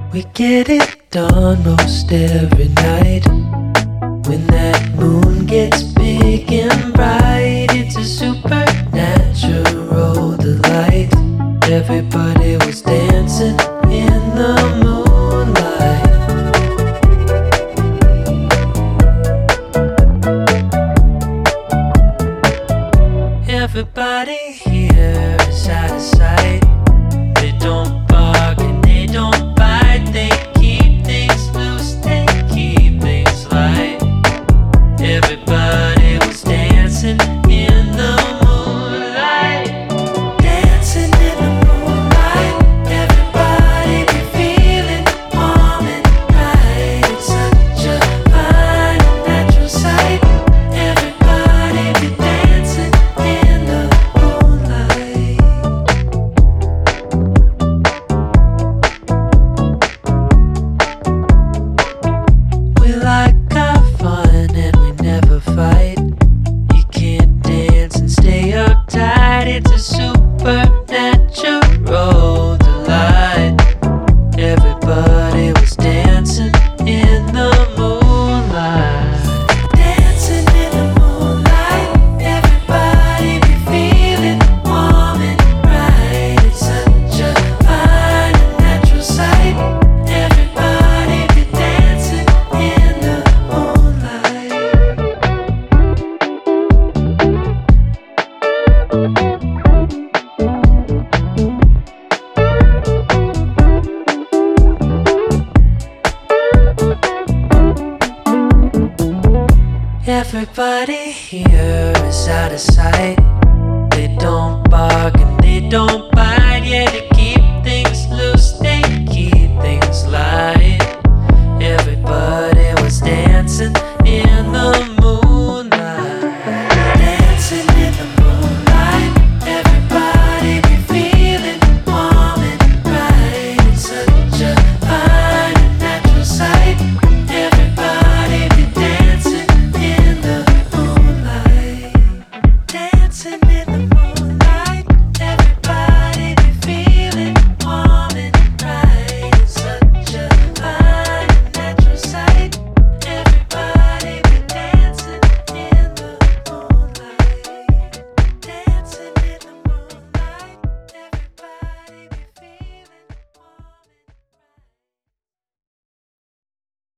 We get it done most every night. When that moon gets big and bright, it's a supernatural delight. Everybody was dancing in the moonlight. Everybody here is out of sight. They don't bark and they don't bite. They keep things loose, they keep things light. Everybody was dancing in the moonlight. Dancing in the moonlight. Everybody be feeling warm and bright. It's such a fine and natural sight. Everybody be dancing in the moonlight. We like our fun and we never fight. You can't dance and stay uptight. It's a supernatural delight. Everybody was dancing in the moonlight. Dancing in the moonlight. Everybody be feeling warm and bright. It's such a fine and natural sight. Everybody be dancing in the moonlight. Everybody here is out of sight. They don't bark and they don't